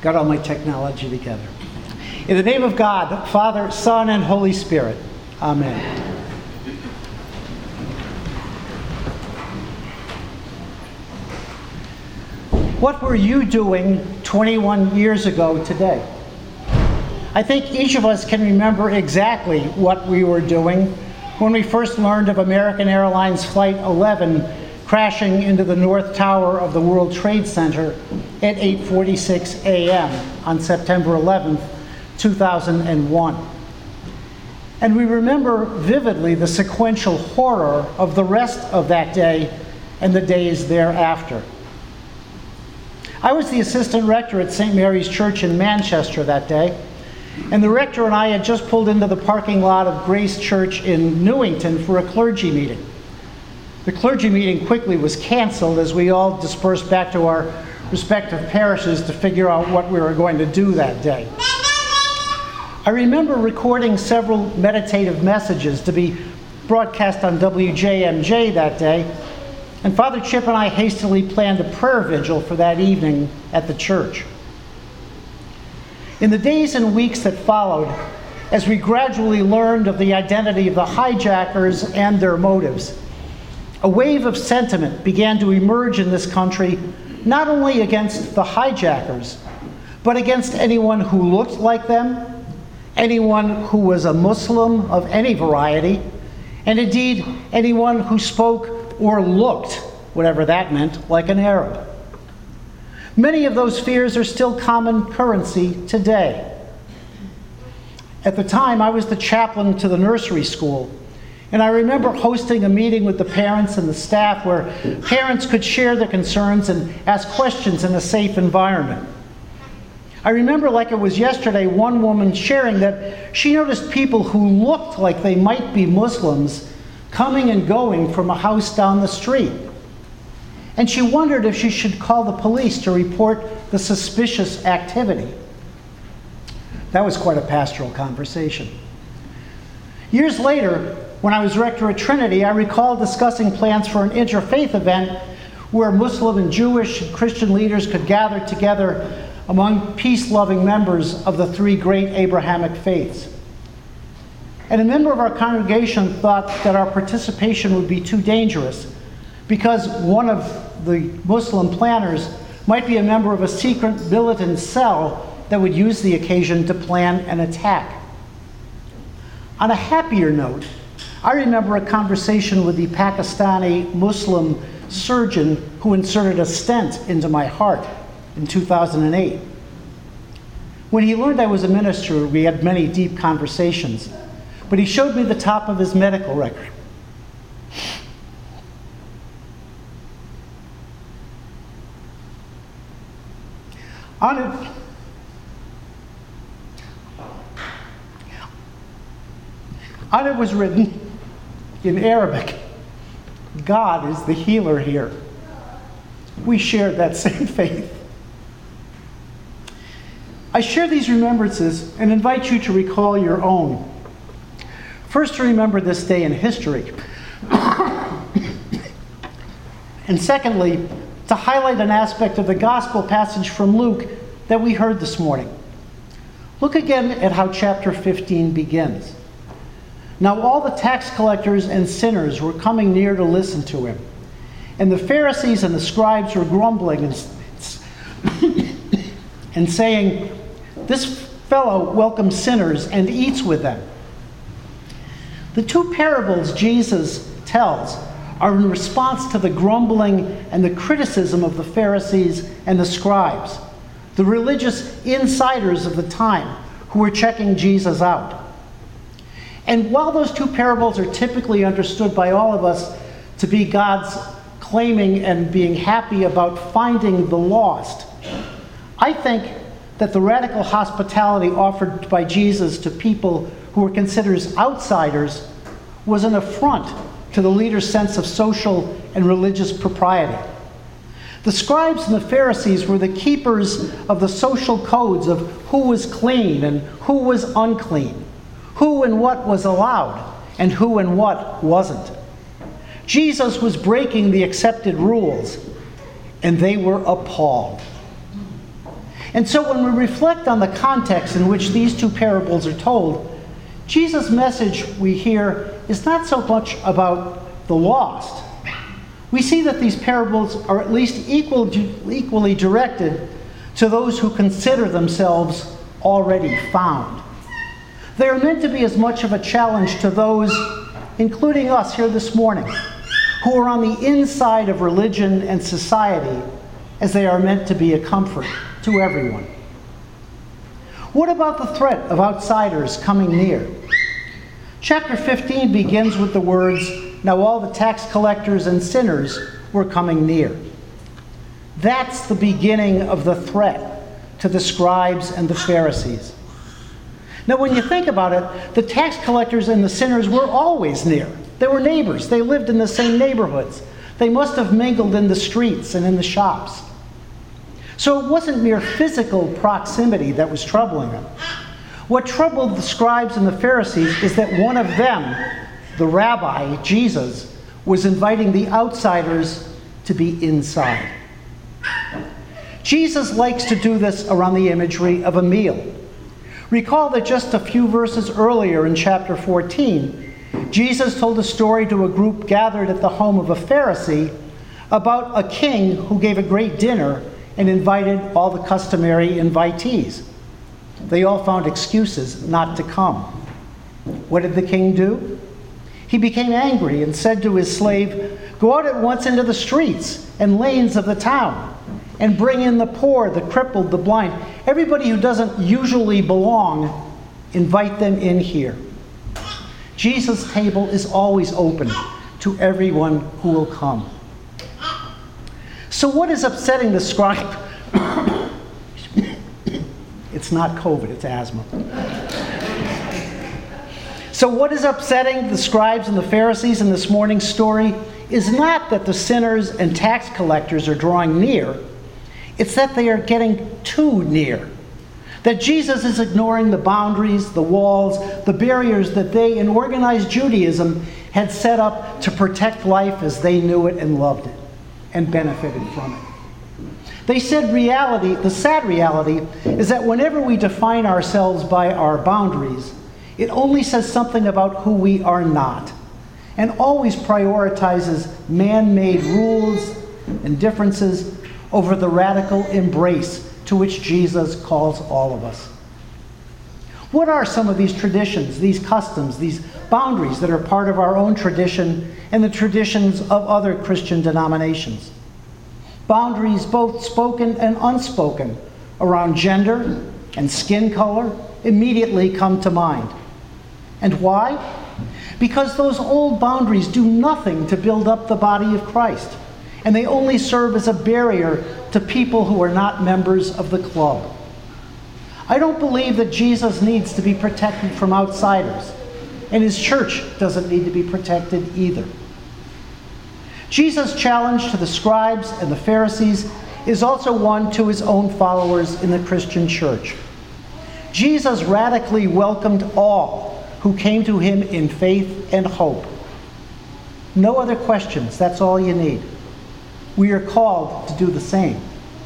Got all my technology together. In the name of God, the Father, Son, and Holy Spirit. Amen. What were you doing 21 years ago today? I think each of us can remember exactly what we were doing when we first learned of American Airlines Flight 11 crashing into the North Tower of the World Trade Center at 8:46 a.m. on September 11th, 2001. And we remember vividly the sequential horror of the rest of that day and the days thereafter. I was the assistant rector at St. Mary's Church in Manchester that day, and the rector and I had just pulled into the parking lot of Grace Church in Newington for a clergy meeting. The clergy meeting quickly was canceled as we all dispersed back to our respective parishes to figure out what we were going to do that day. I remember recording several meditative messages to be broadcast on WJMJ that day, and Father Chip and I hastily planned a prayer vigil for that evening at the church. In the days and weeks that followed, as we gradually learned of the identity of the hijackers and their motives, a wave of sentiment began to emerge in this country, not only against the hijackers, but against anyone who looked like them, anyone who was a Muslim of any variety, and indeed anyone who spoke or looked, whatever that meant, like an Arab. Many of those fears are still common currency today. At the time, I was the chaplain to the nursery school, and I remember hosting a meeting with the parents and the staff where parents could share their concerns and ask questions in a safe environment. I remember like it was yesterday, one woman sharing that she noticed people who looked like they might be Muslims coming and going from a house down the street. And she wondered if she should call the police to report the suspicious activity. That was quite a pastoral conversation. Years later, when I was rector at Trinity, I recall discussing plans for an interfaith event where Muslim and Jewish and Christian leaders could gather together among peace-loving members of the three great Abrahamic faiths. And a member of our congregation thought that our participation would be too dangerous because one of the Muslim planners might be a member of a secret militant cell that would use the occasion to plan an attack. On a happier note, I remember a conversation with the Pakistani Muslim surgeon who inserted a stent into my heart in 2008. When he learned I was a minister, we had many deep conversations, but he showed me the top of his medical record. On it was written in Arabic, God is the healer here. We shared that same faith. I share these remembrances and invite you to recall your own. First, to remember this day in history. And secondly, to highlight an aspect of the gospel passage from Luke that we heard this morning. Look again at how chapter 15 begins. Now all the tax collectors and sinners were coming near to listen to him. And the Pharisees and the scribes were grumbling and saying, "This fellow welcomes sinners and eats with them." The two parables Jesus tells are in response to the grumbling and the criticism of the Pharisees and the scribes, the religious insiders of the time who were checking Jesus out. And while those two parables are typically understood by all of us to be God's claiming and being happy about finding the lost, I think that the radical hospitality offered by Jesus to people who were considered outsiders was an affront to the leader's sense of social and religious propriety. The scribes and the Pharisees were the keepers of the social codes of who was clean and who was unclean, who and what was allowed, and who and what wasn't. Jesus was breaking the accepted rules, and they were appalled. And so when we reflect on the context in which these two parables are told, Jesus' message we hear is not so much about the lost. We see that these parables are at least equally directed to those who consider themselves already found. They are meant to be as much of a challenge to those, including us here this morning, who are on the inside of religion and society, as they are meant to be a comfort to everyone. What about the threat of outsiders coming near? Chapter 15 begins with the words, "Now all the tax collectors and sinners were coming near." That's the beginning of the threat to the scribes and the Pharisees. Now, when you think about it, the tax collectors and the sinners were always near. They were neighbors. They lived in the same neighborhoods. They must have mingled in the streets and in the shops. So it wasn't mere physical proximity that was troubling them. What troubled the scribes and the Pharisees is that one of them, the rabbi, Jesus, was inviting the outsiders to be inside. Jesus likes to do this around the imagery of a meal. Recall that just a few verses earlier in chapter 14, Jesus told a story to a group gathered at the home of a Pharisee about a king who gave a great dinner and invited all the customary invitees. They all found excuses not to come. What did the king do? He became angry and said to his slave, "Go out at once into the streets and lanes of the town and bring in the poor, the crippled, the blind, everybody who doesn't usually belong, invite them in here." Jesus' table is always open to everyone who will come. So what is upsetting the scribe? It's not COVID, it's asthma. So what is upsetting the scribes and the Pharisees in this morning's story is not that the sinners and tax collectors are drawing near. It's that they are getting too near. That Jesus is ignoring the boundaries, the walls, the barriers that they in organized Judaism had set up to protect life as they knew it and loved it and benefited from it. They said the sad reality is that whenever we define ourselves by our boundaries, it only says something about who we are not, and always prioritizes man-made rules and differences over the radical embrace to which Jesus calls all of us. What are some of these traditions, these customs, these boundaries that are part of our own tradition and the traditions of other Christian denominations? Boundaries both spoken and unspoken around gender and skin color immediately come to mind. And why? Because those old boundaries do nothing to build up the body of Christ, and they only serve as a barrier to people who are not members of the club. I don't believe that Jesus needs to be protected from outsiders, and his church doesn't need to be protected either. Jesus' challenge to the scribes and the Pharisees is also one to his own followers in the Christian church. Jesus radically welcomed all who came to him in faith and hope. No other questions, that's all you need. We are called to do the same.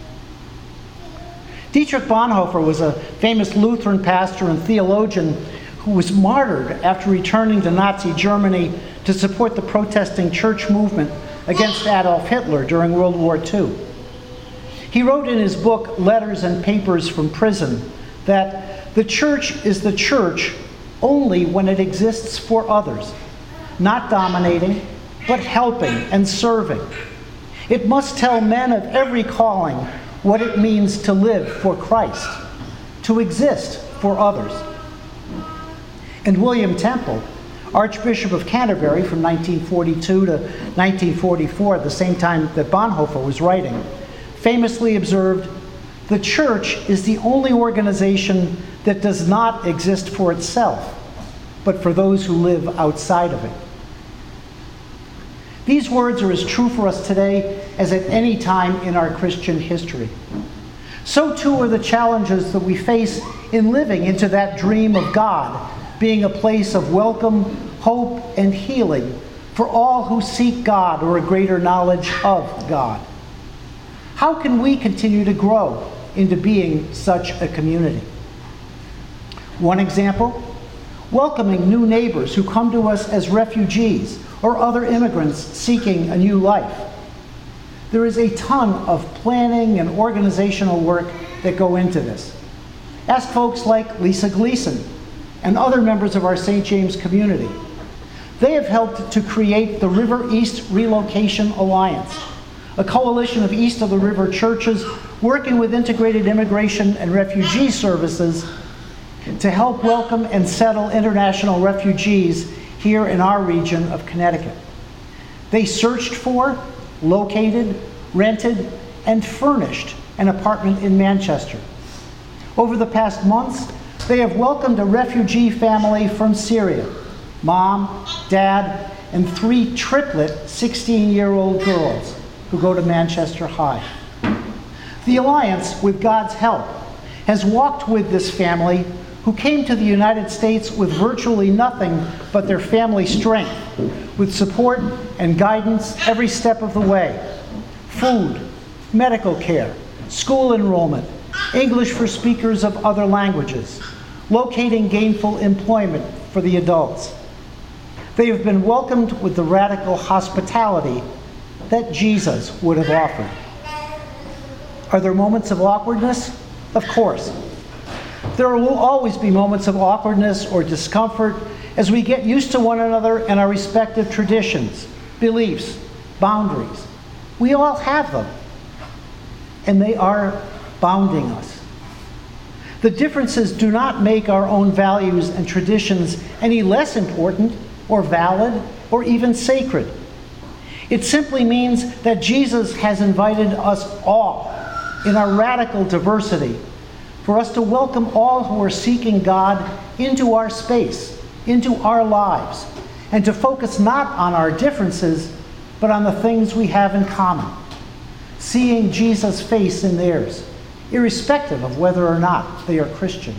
Dietrich Bonhoeffer was a famous Lutheran pastor and theologian who was martyred after returning to Nazi Germany to support the protesting church movement against Adolf Hitler during World War II. He wrote in his book, Letters and Papers from Prison, that the church is the church only when it exists for others, not dominating, but helping and serving. It must tell men of every calling what it means to live for Christ, to exist for others. And William Temple, Archbishop of Canterbury from 1942 to 1944, at the same time that Bonhoeffer was writing, famously observed, "The church is the only organization that does not exist for itself, but for those who live outside of it." These words are as true for us today as at any time in our Christian history. So too are the challenges that we face in living into that dream of God being a place of welcome, hope, and healing for all who seek God or a greater knowledge of God. How can we continue to grow into being such a community. One example, welcoming new neighbors who come to us as refugees or other immigrants seeking a new life. There is a ton of planning and organizational work that go into this. Ask folks like Lisa Gleason and other members of our St. James community. They have helped to create the River East Relocation Alliance, a coalition of east of the river churches working with integrated immigration and refugee services to help welcome and settle international refugees here in our region of Connecticut. They searched for, located, rented, and furnished an apartment in Manchester. Over the past months, they have welcomed a refugee family from Syria, mom, dad, and 3 triplet 16-year-old girls who go to Manchester High. The Alliance, with God's help, has walked with this family who came to the United States with virtually nothing but their family strength, with support and guidance every step of the way. Food, medical care, school enrollment, English for speakers of other languages, locating gainful employment for the adults. They have been welcomed with the radical hospitality that Jesus would have offered. Are there moments of awkwardness? Of course. There will always be moments of awkwardness or discomfort as we get used to one another and our respective traditions, beliefs, boundaries. We all have them, and they are bounding us. The differences do not make our own values and traditions any less important or valid or even sacred. It simply means that Jesus has invited us all in our radical diversity for us to welcome all who are seeking God into our space, into our lives, and to focus not on our differences, but on the things we have in common, seeing Jesus' face in theirs, irrespective of whether or not they are Christian.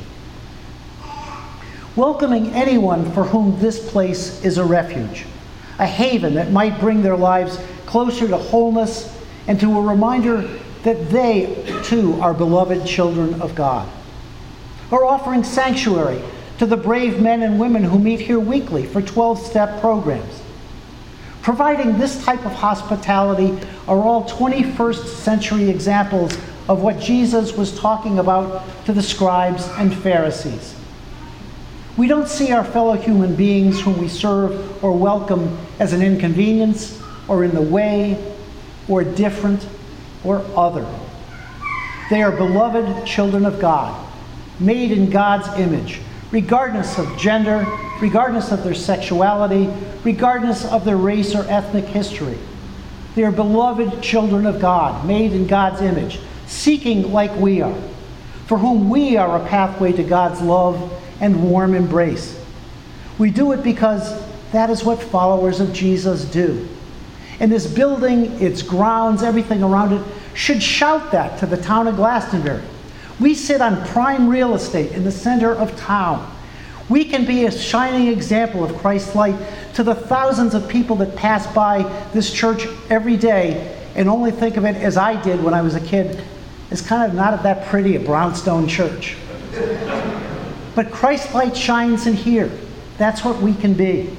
Welcoming anyone for whom this place is a refuge, a haven that might bring their lives closer to wholeness and to a reminder that they, too, are beloved children of God. Or offering sanctuary to the brave men and women who meet here weekly for 12-step programs. Providing this type of hospitality are all 21st century examples of what Jesus was talking about to the scribes and Pharisees. We don't see our fellow human beings whom we serve or welcome as an inconvenience or in the way or different or other. They are beloved children of God, made in God's image, regardless of gender, regardless of their sexuality, regardless of their race or ethnic history. They are beloved children of God, made in God's image, seeking like we are, for whom we are a pathway to God's love and warm embrace. We do it because that is what followers of Jesus do. And this building, its grounds, everything around it, should shout that to the town of Glastonbury. We sit on prime real estate in the center of town. We can be a shining example of Christ's light to the thousands of people that pass by this church every day and only think of it, as I did when I was a kid, as kind of not that pretty a brownstone church. But Christ's light shines in here. That's what we can be.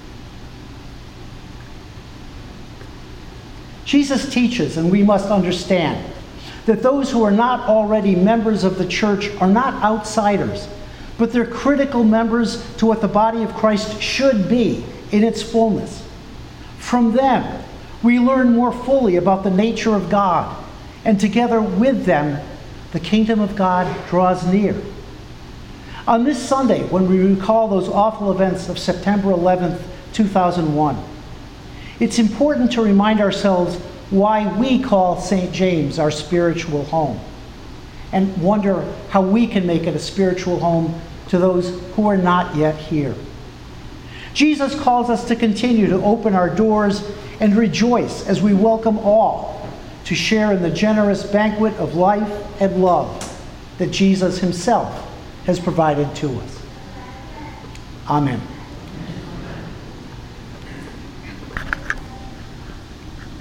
Jesus teaches, and we must understand, that those who are not already members of the church are not outsiders, but they're critical members to what the body of Christ should be in its fullness. From them, we learn more fully about the nature of God, and together with them, the kingdom of God draws near. On this Sunday, when we recall those awful events of September 11th, 2001, it's important to remind ourselves why we call St. James our spiritual home, and wonder how we can make it a spiritual home to those who are not yet here. Jesus calls us to continue to open our doors and rejoice as we welcome all to share in the generous banquet of life and love that Jesus himself has provided to us. Amen.